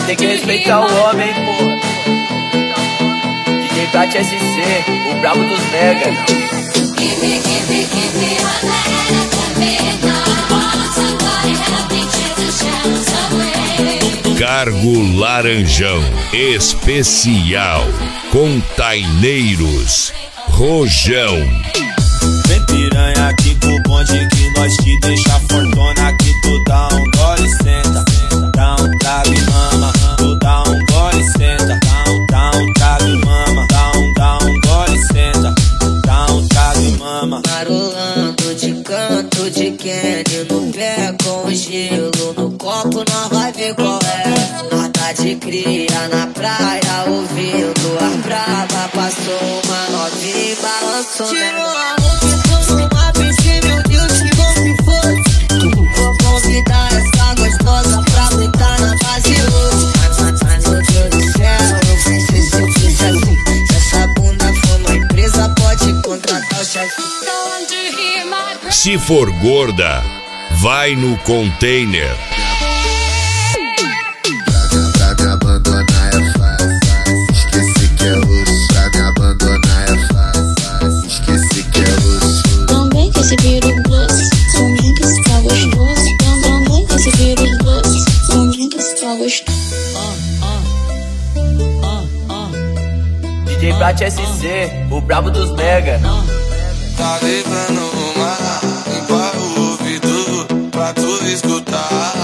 tem que respeitar o homem, pô. DJ Plat SC, o brabo dos mega. Cargo Laranjão especial com Taineiros Rojão. Vem piranha aqui com o bonde que nós te deixa fortuna. Aqui tu dá um gole e senta, dá um trago e mama. Tu dá um gole e senta, dá um trago e mama. Dá um gole e senta, dá um trago e mama. Marolando de canto de Kenny no pé com gelo no copo, nós vai ver qual é. Nota de cria na praia ouvindo a brava. Passou uma novinha e balançou, né? Tirou a roupa e pôs uma pensei, meu Deus, que bom se fosse. Vou convidar essa gostosa pra brincar na base hoje. Mas meu Deus do céu, eu pensei se eu fiz assim. Se essa bunda for uma empresa, pode contratar o chefe. Se for gorda, vai no container. Pra me abandonar é fácil. Esqueci que é luxo. Pra me abandonar é fácil. Esqueci que é luxo. Também que esse vírus doce, também que esse tá gostoso. Também que esse vírus doce, também que esse tá gostoso. DJ Plat SC, o brabo dos mega. Tá levando uma, limpa o ouvido pra tu escutar.